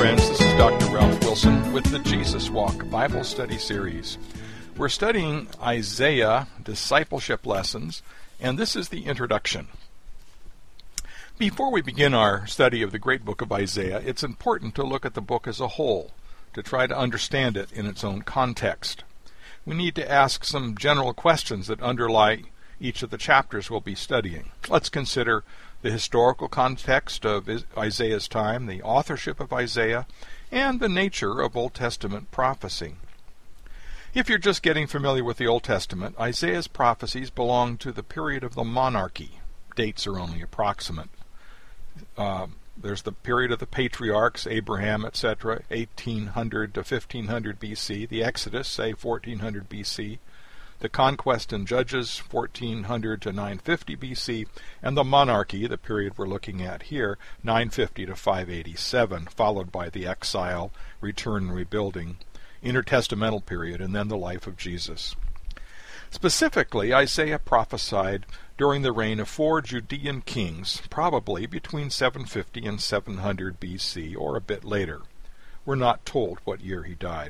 friends, this is Dr. Ralph Wilson with the Jesus Walk Bible Study Series. We're studying Isaiah Discipleship Lessons, and this is the introduction. Before we begin our study of the great book of Isaiah, it's important to look at the book as a whole, to try to understand it in its own context. We need to ask some general questions that underlie each of the chapters we'll be studying. Let's consider the historical context of Isaiah's time, the authorship of Isaiah, and the nature of Old Testament prophecy. If you're just getting familiar with the Old Testament, Isaiah's prophecies belong to the period of the monarchy. Dates are only approximate. There's the period of the patriarchs, Abraham, etc., 1800 to 1500 BC, the Exodus, say 1400 BC, the conquest and Judges, 1400 to 950 BC, and the monarchy, the period we're looking at here, 950 to 587, followed by the exile, return and rebuilding, intertestamental period, and then the life of Jesus. Specifically, Isaiah prophesied during the reign of 4 Judean kings, probably between 750 and 700 BC, or a bit later. We're not told what year he died.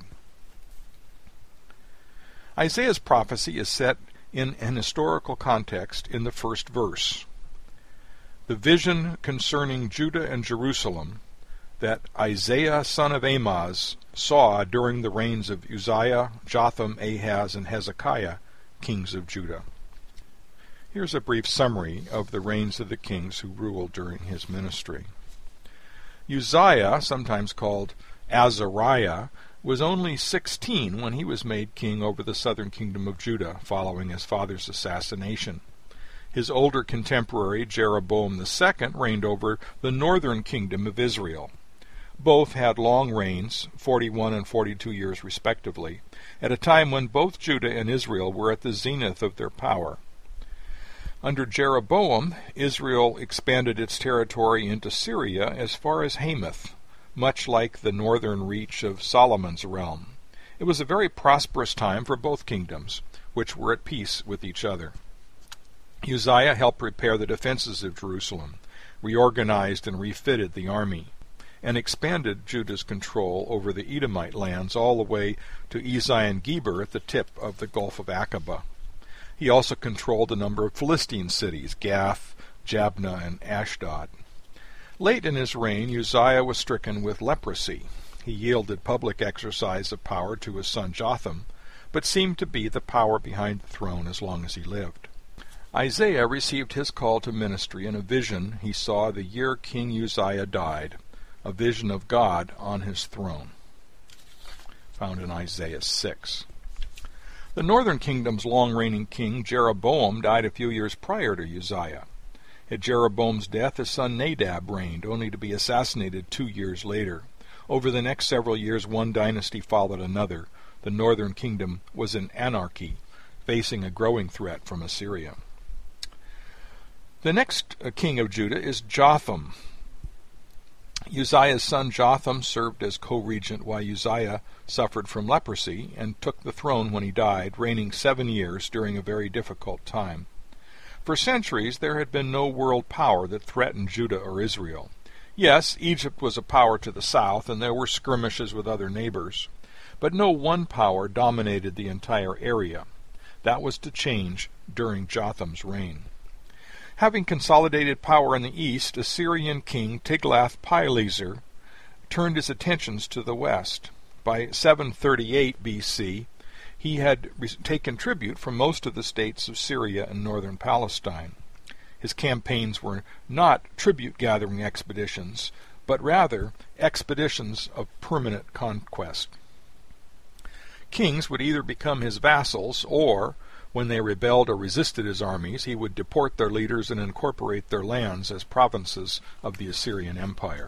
Isaiah's prophecy is set in an historical context in the first verse. The vision concerning Judah and Jerusalem that Isaiah son of Amoz saw during the reigns of Uzziah, Jotham, Ahaz, and Hezekiah, kings of Judah. Here's a brief summary of the reigns of the kings who ruled during his ministry. Uzziah, sometimes called Azariah, was only 16 when he was made king over the southern kingdom of Judah, following his father's assassination. His older contemporary, Jeroboam II, reigned over the northern kingdom of Israel. Both had long reigns, 41 and 42 years respectively, at a time when both Judah and Israel were at the zenith of their power. Under Jeroboam, Israel expanded its territory into Syria as far as Hamath, much like the northern reach of Solomon's realm. It was a very prosperous time for both kingdoms, which were at peace with each other. Uzziah helped prepare the defenses of Jerusalem, reorganized and refitted the army, and expanded Judah's control over the Edomite lands all the way to Ezion-Geber at the tip of the Gulf of Aqaba. He also controlled a number of Philistine cities, Gath, Jabneh, and Ashdod. Late in his reign, Uzziah was stricken with leprosy. He yielded public exercise of power to his son Jotham, but seemed to be the power behind the throne as long as he lived. Isaiah received his call to ministry in a vision he saw the year King Uzziah died, a vision of God on his throne, found in Isaiah 6. The northern kingdom's long-reigning king, Jeroboam, died a few years prior to Uzziah. At Jeroboam's death, his son Nadab reigned, only to be assassinated 2 years later. Over the next several years, one dynasty followed another. The northern kingdom was in anarchy, facing a growing threat from Assyria. The next king of Judah is Jotham. Uzziah's son Jotham served as co-regent while Uzziah suffered from leprosy and took the throne when he died, reigning 7 years during a very difficult time. For centuries there had been no world power that threatened Judah or Israel. Yes, Egypt was a power to the south, and there were skirmishes with other neighbors. But no one power dominated the entire area. That was to change during Jotham's reign. Having consolidated power in the east, Assyrian king Tiglath-Pileser turned his attentions to the west. By 738 BC, he had taken tribute from most of the states of Syria and northern Palestine. His campaigns were not tribute-gathering expeditions, but rather expeditions of permanent conquest. Kings would either become his vassals, or, when they rebelled or resisted his armies, he would deport their leaders and incorporate their lands as provinces of the Assyrian Empire.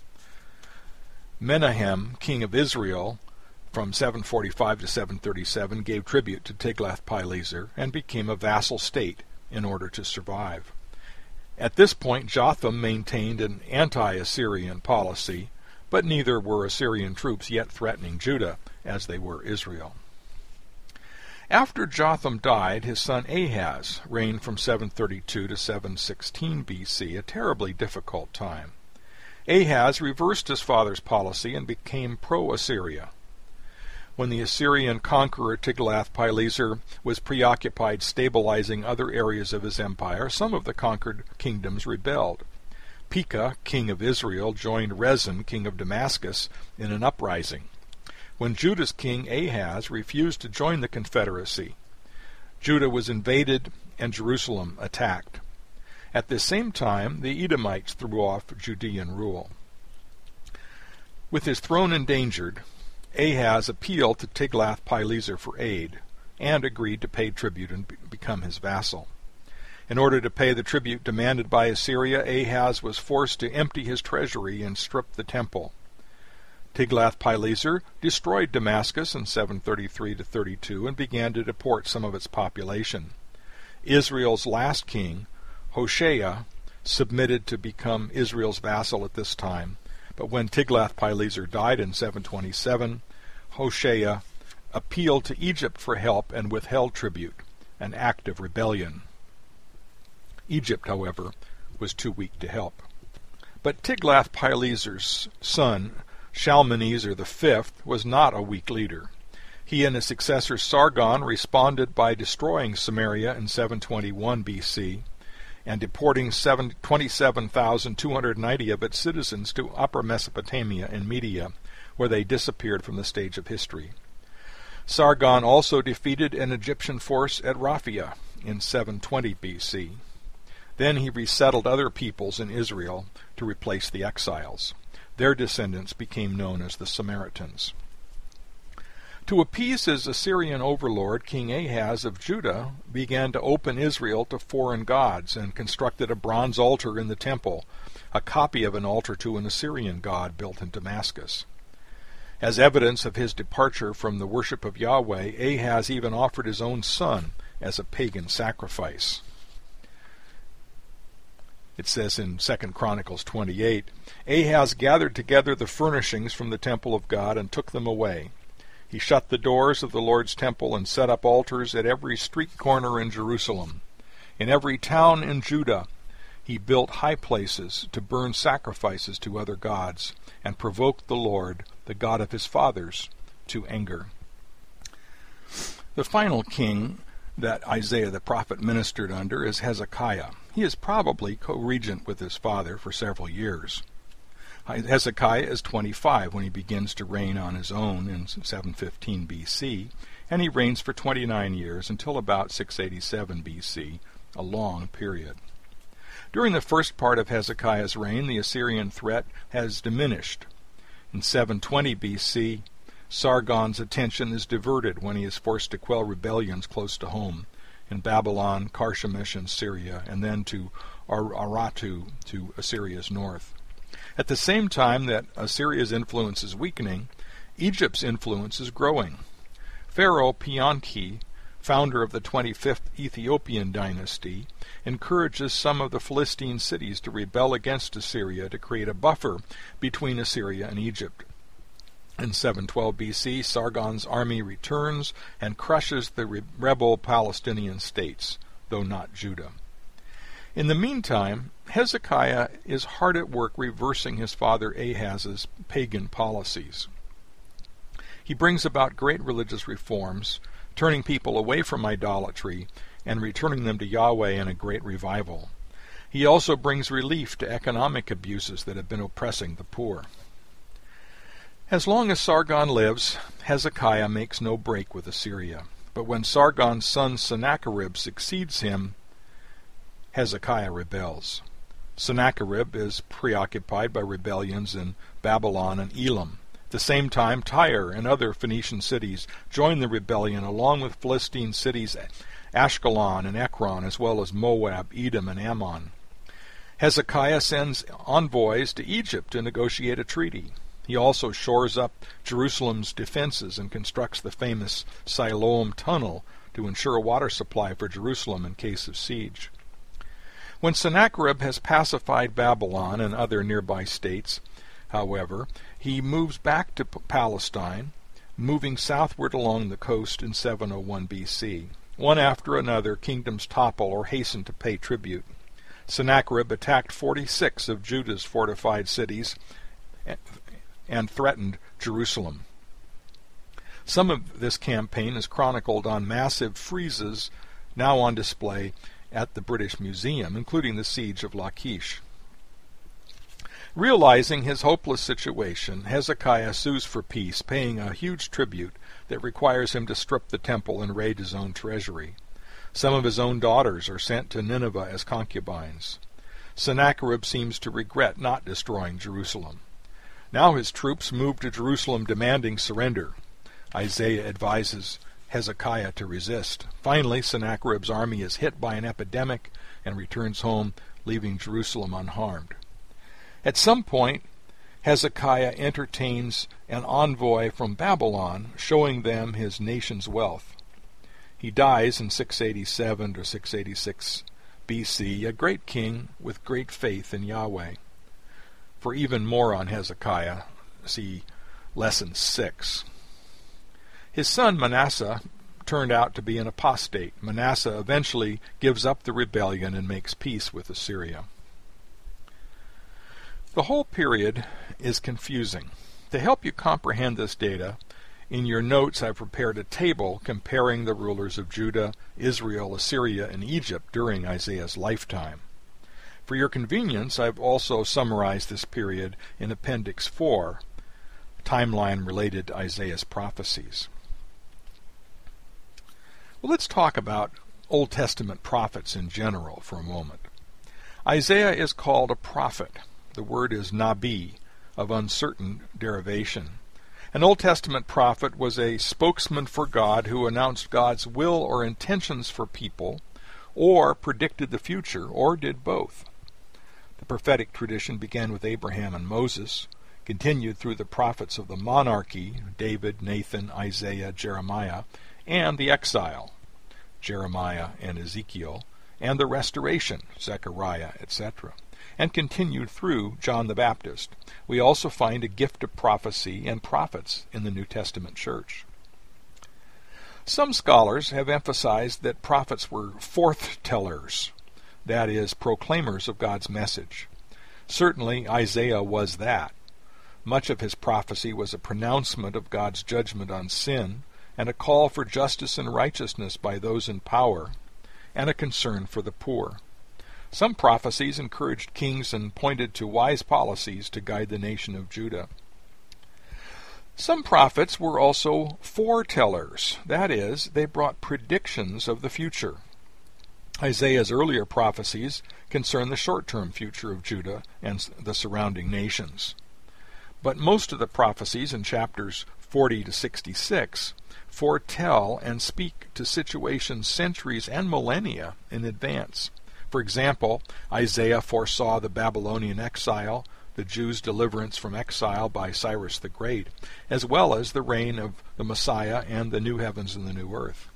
Menahem, king of Israel, from 745 to 737, gave tribute to Tiglath-Pileser and became a vassal state in order to survive. At this point, Jotham maintained an anti-Assyrian policy, but neither were Assyrian troops yet threatening Judah as they were Israel. After Jotham died, his son Ahaz reigned from 732 to 716 BC, a terribly difficult time. Ahaz reversed his father's policy and became pro-Assyria. When the Assyrian conqueror Tiglath-Pileser was preoccupied stabilizing other areas of his empire, some of the conquered kingdoms rebelled. Pekah, king of Israel, joined Rezin, king of Damascus, in an uprising. When Judah's king Ahaz refused to join the confederacy, Judah was invaded and Jerusalem attacked. At the same time, the Edomites threw off Judean rule. With his throne endangered, Ahaz appealed to Tiglath-Pileser for aid, and agreed to pay tribute and become his vassal. In order to pay the tribute demanded by Assyria, Ahaz was forced to empty his treasury and strip the temple. Tiglath-Pileser destroyed Damascus in 733-32 and began to deport some of its population. Israel's last king, Hoshea, submitted to become Israel's vassal at this time, but when Tiglath-Pileser died in 727, Hoshea appealed to Egypt for help and withheld tribute, an act of rebellion. Egypt, however, was too weak to help. But Tiglath-Pileser's son, Shalmaneser V, was not a weak leader. He and his successor Sargon responded by destroying Samaria in 721 BC and deporting 27,290 of its citizens to Upper Mesopotamia and Media, where they disappeared from the stage of history. Sargon also defeated an Egyptian force at Raphia in 720 BC. Then he resettled other peoples in Israel to replace the exiles. Their descendants became known as the Samaritans. To appease his Assyrian overlord, King Ahaz of Judah began to open Israel to foreign gods and constructed a bronze altar in the temple, a copy of an altar to an Assyrian god built in Damascus. As evidence of his departure from the worship of Yahweh, Ahaz even offered his own son as a pagan sacrifice. It says in 2 Chronicles 28, Ahaz gathered together the furnishings from the temple of God and took them away. He shut the doors of the Lord's temple and set up altars at every street corner in Jerusalem. In every town in Judah he built high places to burn sacrifices to other gods, and provoked the Lord, the God of his fathers, to anger. The final king that Isaiah the prophet ministered under is Hezekiah. He is probably co-regent with his father for several years. Hezekiah is 25 when he begins to reign on his own in 715 BC, and he reigns for 29 years until about 687 BC, a long period. During the first part of Hezekiah's reign, the Assyrian threat has diminished. In 720 BC, Sargon's attention is diverted when he is forced to quell rebellions close to home, in Babylon, Carchemish, and Syria, and then to Aratu, to Assyria's north. At the same time that Assyria's influence is weakening, Egypt's influence is growing. Pharaoh Pianki, founder of the 25th Ethiopian dynasty, encourages some of the Philistine cities to rebel against Assyria to create a buffer between Assyria and Egypt. In 712 BC, Sargon's army returns and crushes the rebel Palestinian states, though not Judah. In the meantime, Hezekiah is hard at work reversing his father Ahaz's pagan policies. He brings about great religious reforms, turning people away from idolatry and returning them to Yahweh in a great revival. He also brings relief to economic abuses that have been oppressing the poor. As long as Sargon lives, Hezekiah makes no break with Assyria. But when Sargon's son Sennacherib succeeds him, Hezekiah rebels. Sennacherib is preoccupied by rebellions in Babylon and Elam. At the same time, Tyre and other Phoenician cities join the rebellion, along with Philistine cities Ashkelon and Ekron, as well as Moab, Edom, and Ammon. Hezekiah sends envoys to Egypt to negotiate a treaty. He also shores up Jerusalem's defenses and constructs the famous Siloam Tunnel to ensure a water supply for Jerusalem in case of siege. When Sennacherib has pacified Babylon and other nearby states, however, he moves back to Palestine, moving southward along the coast in 701 BC. One after another, kingdoms topple or hasten to pay tribute. Sennacherib attacked 46 of Judah's fortified cities and threatened Jerusalem. Some of this campaign is chronicled on massive friezes now on display at the British Museum, including the siege of Lachish. Realizing his hopeless situation, Hezekiah sues for peace, paying a huge tribute that requires him to strip the temple and raid his own treasury. Some of his own daughters are sent to Nineveh as concubines. Sennacherib seems to regret not destroying Jerusalem. Now his troops move to Jerusalem demanding surrender. Isaiah advises Hezekiah to resist. Finally, Sennacherib's army is hit by an epidemic and returns home, leaving Jerusalem unharmed. At some point, Hezekiah entertains an envoy from Babylon, showing them his nation's wealth. He dies in 687 to 686 BC, a great king with great faith in Yahweh. For even more on Hezekiah, see Lesson 6. His son Manasseh turned out to be an apostate. Manasseh eventually gives up the rebellion and makes peace with Assyria. The whole period is confusing. To help you comprehend this data, in your notes I've prepared a table comparing the rulers of Judah, Israel, Assyria, and Egypt during Isaiah's lifetime. For your convenience, I've also summarized this period in Appendix 4, timeline related to Isaiah's prophecies. Well, let's talk about Old Testament prophets in general for a moment. Isaiah is called a prophet. The word is nabi, of uncertain derivation. An Old Testament prophet was a spokesman for God who announced God's will or intentions for people, or predicted the future, or did both. The prophetic tradition began with Abraham and Moses, continued through the prophets of the monarchy, David, Nathan, Isaiah, Jeremiah, and the exile, Jeremiah and Ezekiel, and the restoration, Zechariah, etc., and continued through John the Baptist. We also find a gift of prophecy and prophets in the New Testament church. Some scholars have emphasized that prophets were forth-tellers, that is, proclaimers of God's message. Certainly Isaiah was that. Much of his prophecy was a pronouncement of God's judgment on sin, and a call for justice and righteousness by those in power, and a concern for the poor. Some prophecies encouraged kings and pointed to wise policies to guide the nation of Judah. Some prophets were also foretellers, that is, they brought predictions of the future. Isaiah's earlier prophecies concern the short-term future of Judah and the surrounding nations. But most of the prophecies in chapters 40 to 66 foretell and speak to situations centuries and millennia in advance. For example, Isaiah foresaw the Babylonian exile, the Jews' deliverance from exile by Cyrus the Great, as well as the reign of the Messiah and the new heavens and the new earth.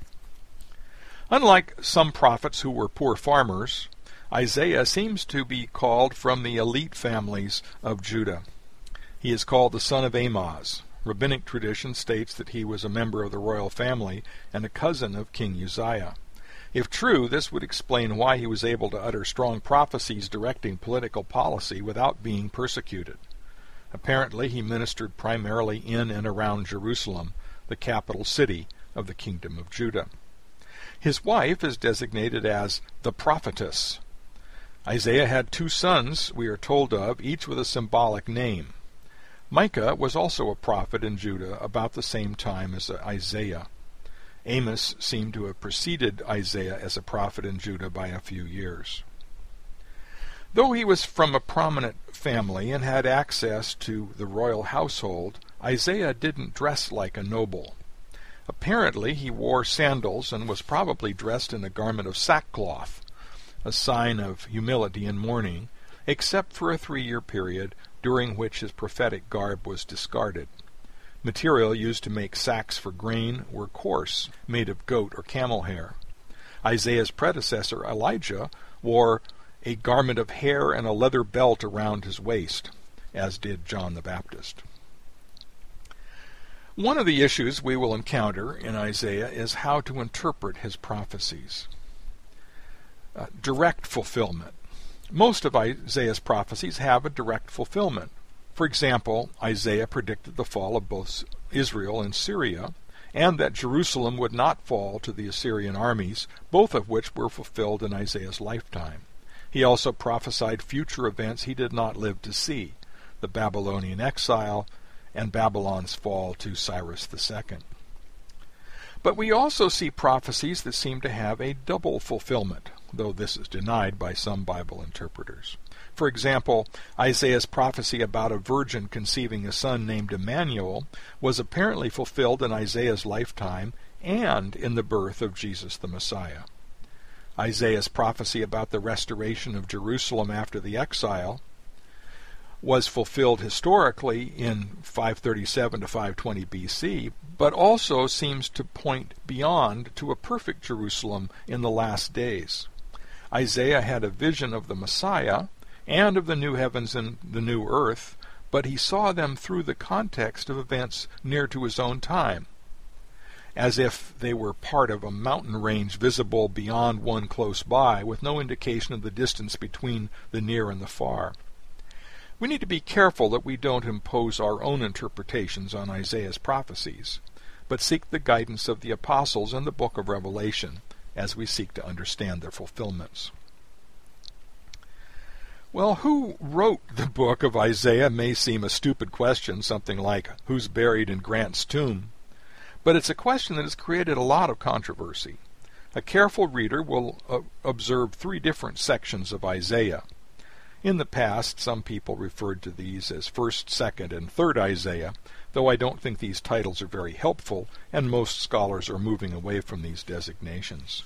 Unlike some prophets who were poor farmers, Isaiah seems to be called from the elite families of Judah. He is called the son of Amoz. Rabbinic tradition states that he was a member of the royal family and a cousin of King Uzziah. If true, this would explain why he was able to utter strong prophecies directing political policy without being persecuted. Apparently, he ministered primarily in and around Jerusalem, the capital city of the kingdom of Judah. His wife is designated as the prophetess. Isaiah had 2 sons, we are told of, each with a symbolic name. Micah was also a prophet in Judah about the same time as Isaiah. Amos seemed to have preceded Isaiah as a prophet in Judah by a few years. Though he was from a prominent family and had access to the royal household, Isaiah didn't dress like a noble. Apparently he wore sandals and was probably dressed in a garment of sackcloth, a sign of humility and mourning, except for a 3-year period during which his prophetic garb was discarded. Material used to make sacks for grain were coarse, made of goat or camel hair. Isaiah's predecessor, Elijah, wore a garment of hair and a leather belt around his waist, as did John the Baptist. One of the issues we will encounter in Isaiah is how to interpret his prophecies. Direct fulfillment. Most of Isaiah's prophecies have a direct fulfillment. For example, Isaiah predicted the fall of both Israel and Syria, and that Jerusalem would not fall to the Assyrian armies, both of which were fulfilled in Isaiah's lifetime. He also prophesied future events he did not live to see, the Babylonian exile and Babylon's fall to Cyrus II. But we also see prophecies that seem to have a double fulfillment, though this is denied by some Bible interpreters. For example, Isaiah's prophecy about a virgin conceiving a son named Emmanuel was apparently fulfilled in Isaiah's lifetime and in the birth of Jesus the Messiah. Isaiah's prophecy about the restoration of Jerusalem after the exile was fulfilled historically in 537 to 520 BC, but also seems to point beyond to a perfect Jerusalem in the last days. Isaiah had a vision of the Messiah and of the new heavens and the new earth, but he saw them through the context of events near to his own time, as if they were part of a mountain range visible beyond one close by, with no indication of the distance between the near and the far. We need to be careful that we don't impose our own interpretations on Isaiah's prophecies, but seek the guidance of the apostles and the book of Revelation as we seek to understand their fulfillments. Well, who wrote the book of Isaiah may seem a stupid question, something like, who's buried in Grant's tomb? But it's a question that has created a lot of controversy. A careful reader will observe three different sections of Isaiah. In the past, some people referred to these as 1st, 2nd, and 3rd Isaiah, though I don't think these titles are very helpful, and most scholars are moving away from these designations.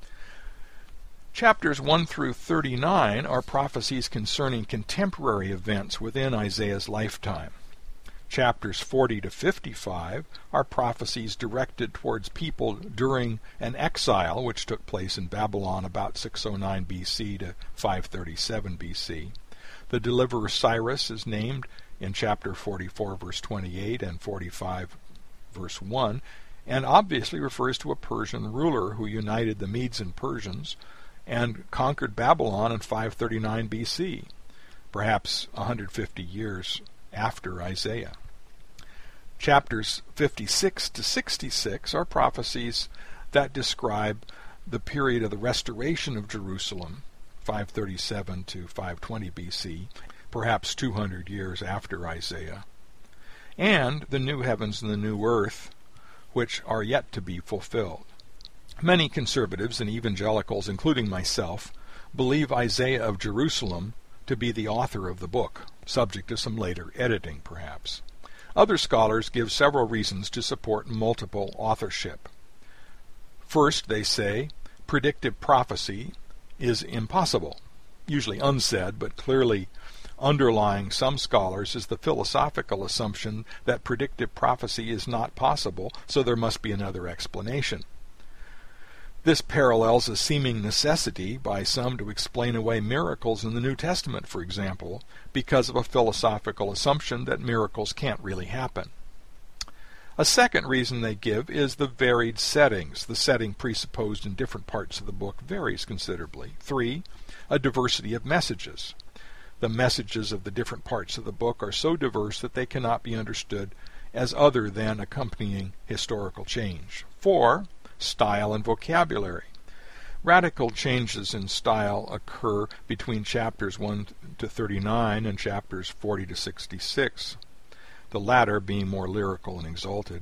Chapters 1 through 39 are prophecies concerning contemporary events within Isaiah's lifetime. Chapters 40 to 55 are prophecies directed towards people during an exile which took place in Babylon about 609 BC to 537 BC. The deliverer Cyrus is named in chapter 44 verse 28 and 45 verse 1, and obviously refers to a Persian ruler who united the Medes and Persians and conquered Babylon in 539 BC, perhaps 150 years after Isaiah. Chapters 56 to 66 are prophecies that describe the period of the restoration of Jerusalem, 537 to 520 BC, perhaps 200 years after Isaiah, and the new heavens and the new earth, which are yet to be fulfilled. Many conservatives and evangelicals, including myself, believe Isaiah of Jerusalem to be the author of the book, subject to some later editing, perhaps. Other scholars give several reasons to support multiple authorship. First, they say, predictive prophecy is impossible, usually unsaid, but clearly underlying some scholars is the philosophical assumption that predictive prophecy is not possible, so there must be another explanation. This parallels a seeming necessity by some to explain away miracles in the New Testament, for example, because of a philosophical assumption that miracles can't really happen. A second reason they give is the varied settings. The setting presupposed in different parts of the book varies considerably. 3, a diversity of messages. The messages of the different parts of the book are so diverse that they cannot be understood as other than accompanying historical change. 4, style and vocabulary. Radical changes in style occur between chapters 1 to 39 and chapters 40 to 66, the latter being more lyrical and exalted.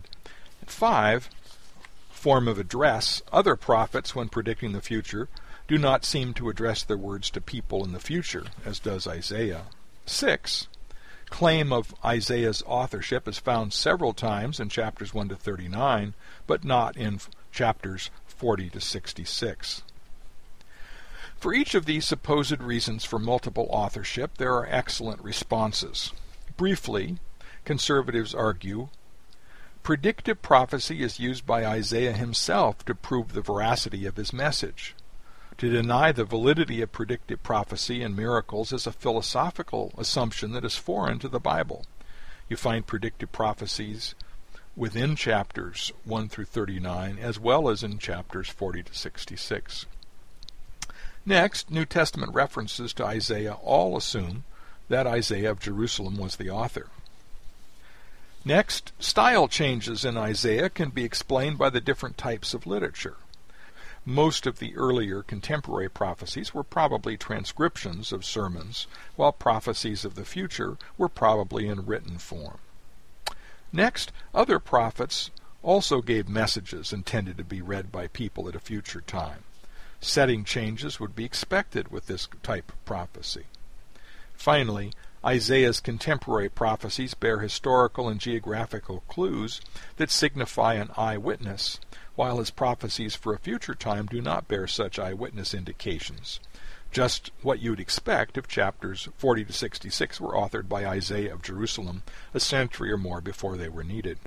5, form of address. Other prophets, when predicting the future, do not seem to address their words to people in the future, as does Isaiah. 6, claim of Isaiah's authorship is found several times in chapters 1 to 39, but not in chapters 40 to 66. For each of these supposed reasons for multiple authorship, there are excellent responses. Briefly, conservatives argue, predictive prophecy is used by Isaiah himself to prove the veracity of his message. To deny the validity of predictive prophecy and miracles is a philosophical assumption that is foreign to the Bible. You find predictive prophecies within chapters 1 through 39, as well as in chapters 40 to 66. Next, New Testament references to Isaiah all assume that Isaiah of Jerusalem was the author. Next, style changes in Isaiah can be explained by the different types of literature. Most of the earlier contemporary prophecies were probably transcriptions of sermons, while prophecies of the future were probably in written form. Next, other prophets also gave messages intended to be read by people at a future time. Setting changes would be expected with this type of prophecy. Finally, Isaiah's contemporary prophecies bear historical and geographical clues that signify an eyewitness, while his prophecies for a future time do not bear such eyewitness indications. Just what you'd expect if chapters 40 to 66 were authored by Isaiah of Jerusalem a century or more before they were needed.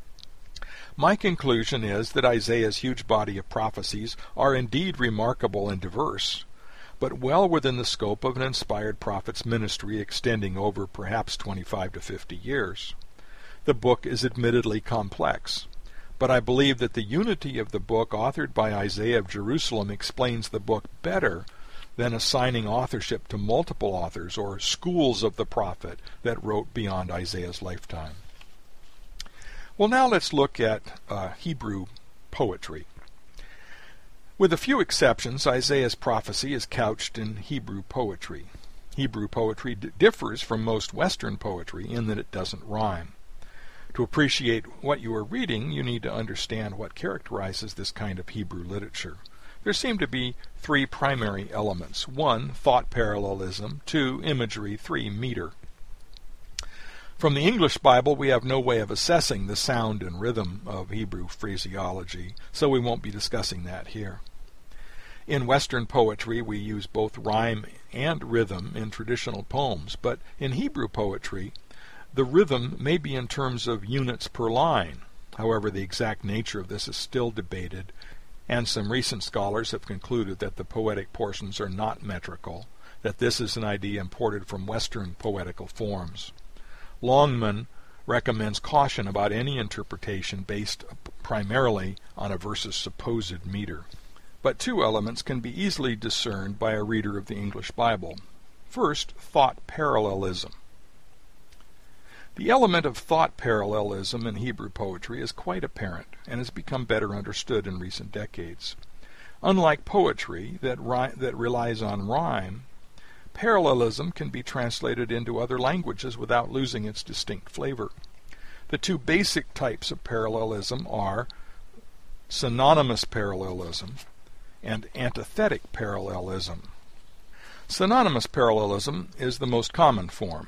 My conclusion is that Isaiah's huge body of prophecies are indeed remarkable and diverse, but well within the scope of an inspired prophet's ministry extending over perhaps 25 to 50 years. The book is admittedly complex, but I believe that the unity of the book authored by Isaiah of Jerusalem explains the book better than assigning authorship to multiple authors or schools of the prophet that wrote beyond Isaiah's lifetime. Well, now let's look at Hebrew poetry. With a few exceptions, Isaiah's prophecy is couched in Hebrew poetry. Hebrew poetry differs from most Western poetry in that it doesn't rhyme. To appreciate what you are reading, you need to understand what characterizes this kind of Hebrew literature. There seem to be three primary elements. 1, thought parallelism. 2, imagery. 3, meter. From the English Bible, we have no way of assessing the sound and rhythm of Hebrew phraseology, so we won't be discussing that here. In Western poetry, we use both rhyme and rhythm in traditional poems, but in Hebrew poetry, the rhythm may be in terms of units per line. However, the exact nature of this is still debated, and some recent scholars have concluded that the poetic portions are not metrical, that this is an idea imported from Western poetical forms. Longman recommends caution about any interpretation based primarily on a verse's supposed meter. But two elements can be easily discerned by a reader of the English Bible. First, thought parallelism. The element of thought parallelism in Hebrew poetry is quite apparent and has become better understood in recent decades. Unlike poetry that relies on rhyme, parallelism can be translated into other languages without losing its distinct flavor. The two basic types of parallelism are synonymous parallelism and antithetic parallelism. Synonymous parallelism is the most common form.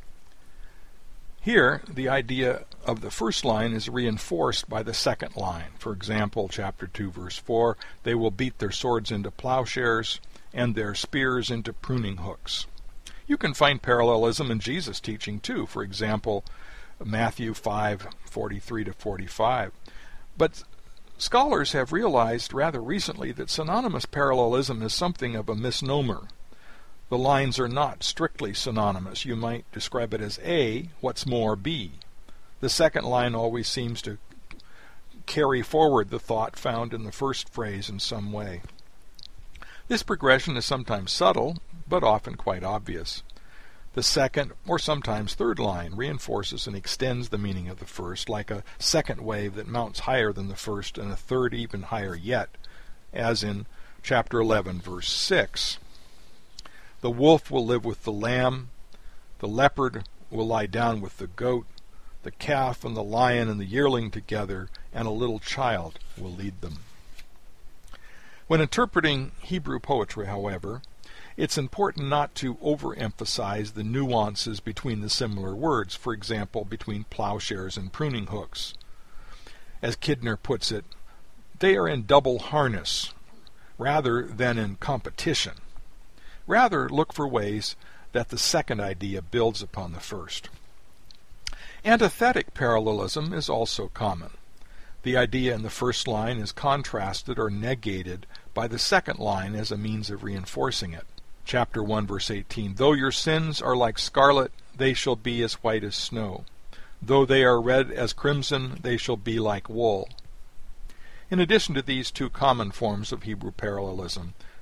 Here, the idea of the first line is reinforced by the second line. For example, chapter 2, verse 4, they will beat their swords into plowshares and their spears into pruning hooks. You can find parallelism in Jesus' teaching too. For example, Matthew 5:43 to 45. But scholars have realized rather recently that synonymous parallelism is something of a misnomer. The lines are not strictly synonymous. You might describe it as A, what's more, B. The second line always seems to carry forward the thought found in the first phrase in some way. This progression is sometimes subtle, but often quite obvious. The second, or sometimes third line, reinforces and extends the meaning of the first, like a second wave that mounts higher than the first and a third even higher yet, as in chapter 11, verse 6. The wolf will live with the lamb, the leopard will lie down with the goat, the calf and the lion and the yearling together, and a little child will lead them. When interpreting Hebrew poetry, however, it's important not to overemphasize the nuances between the similar words, for example, between plowshares and pruning hooks. As Kidner puts it, they are in double harness rather than in competition. Rather, look for ways that the second idea builds upon the first. Antithetic parallelism is also common. The idea in the first line is contrasted or negated by the second line as a means of reinforcing it. Chapter 1, verse 18, though your sins are like scarlet, they shall be as white as snow. Though they are red as crimson, they shall be like wool. In addition to these two common forms of Hebrew parallelism,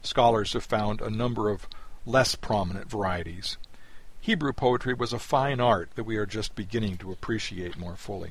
Scholars have found a number of less prominent varieties. Hebrew poetry was a fine art that we are just beginning to appreciate more fully.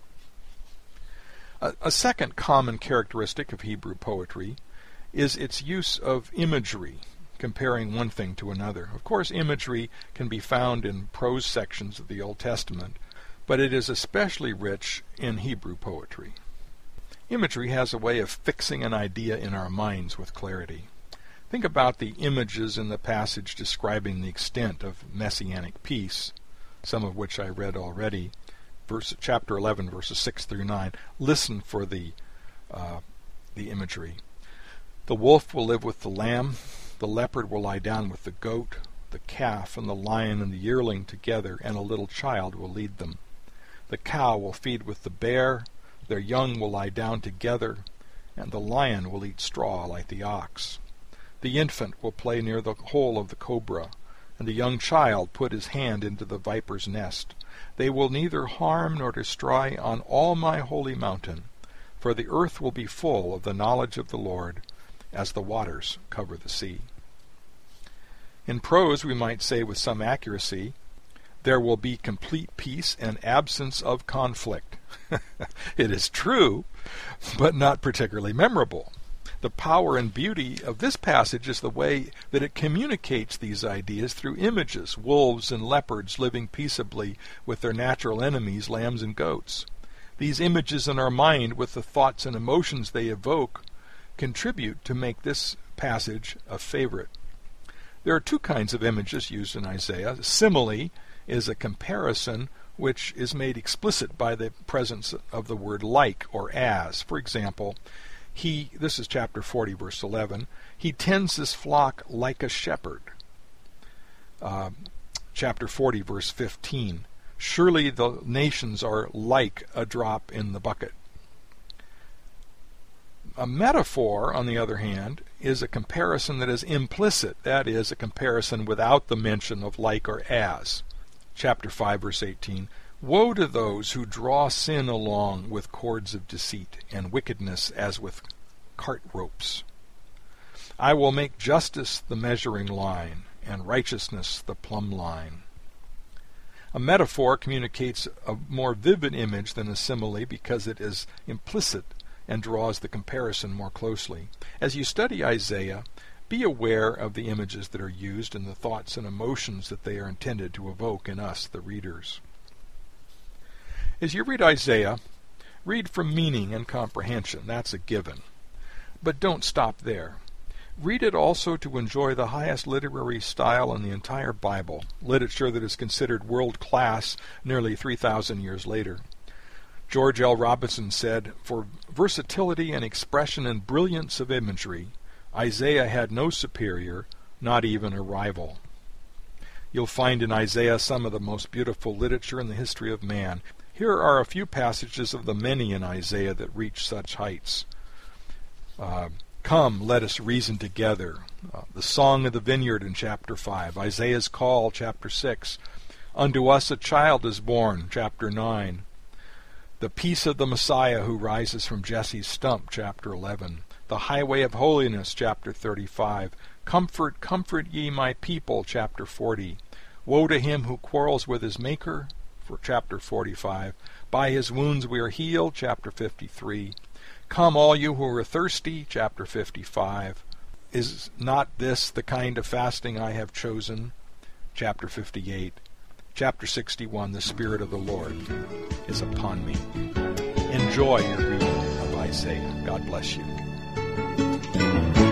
A second common characteristic of Hebrew poetry is its use of imagery, comparing one thing to another. Of course, imagery can be found in prose sections of the Old Testament, but it is especially rich in Hebrew poetry. Imagery has a way of fixing an idea in our minds with clarity. Think about the images in the passage describing the extent of messianic peace, some of which I read already, chapter 11, verses 6 through 9. Listen for the imagery. The wolf will live with the lamb, the leopard will lie down with the goat, the calf and the lion and the yearling together, and a little child will lead them. The cow will feed with the bear, their young will lie down together, and the lion will eat straw like the ox. The infant will play near the hole of the cobra, and the young child put his hand into the viper's nest. They will neither harm nor destroy on all my holy mountain, for the earth will be full of the knowledge of the Lord, as the waters cover the sea. In prose, we might say with some accuracy, there will be complete peace and absence of conflict. It is true, but not particularly memorable. The power and beauty of this passage is the way that it communicates these ideas through images, wolves and leopards living peaceably with their natural enemies, lambs and goats. These images in our mind, with the thoughts and emotions they evoke, contribute to make this passage a favorite. There are two kinds of images used in Isaiah. Simile is a comparison which is made explicit by the presence of the word like or as. For example, this is chapter 40, verse 11, he tends his flock like a shepherd. Chapter 40, verse 15, surely the nations are like a drop in the bucket. A metaphor, on the other hand, is a comparison that is implicit, that is, a comparison without the mention of like or as. Chapter 5, verse 18, woe to those who draw sin along with cords of deceit, and wickedness as with cart ropes. I will make justice the measuring line, and righteousness the plumb line. A metaphor communicates a more vivid image than a simile because it is implicit and draws the comparison more closely. As you study Isaiah, be aware of the images that are used and the thoughts and emotions that they are intended to evoke in us, the readers. As you read Isaiah, read for meaning and comprehension. That's a given. But don't stop there. Read it also to enjoy the highest literary style in the entire Bible, literature that is considered world-class nearly 3,000 years later. George L. Robinson said, for versatility and expression and brilliance of imagery, Isaiah had no superior, not even a rival. You'll find in Isaiah some of the most beautiful literature in the history of man. Here are a few passages of the many in Isaiah that reach such heights. Come, let us reason together. The Song of the Vineyard in chapter 5. Isaiah's Call, chapter 6. Unto us a child is born, chapter 9. The peace of the Messiah who rises from Jesse's stump, chapter 11. The highway of holiness, chapter 35. Comfort, comfort ye my people, chapter 40. Woe to him who quarrels with his Maker, for chapter 45. By his wounds we are healed, chapter 53. Come all you who are thirsty, chapter 55. Is not this the kind of fasting I have chosen, chapter 58. Chapter 61, the Spirit of the Lord is upon me. Enjoy your reading of Isaiah. God bless you.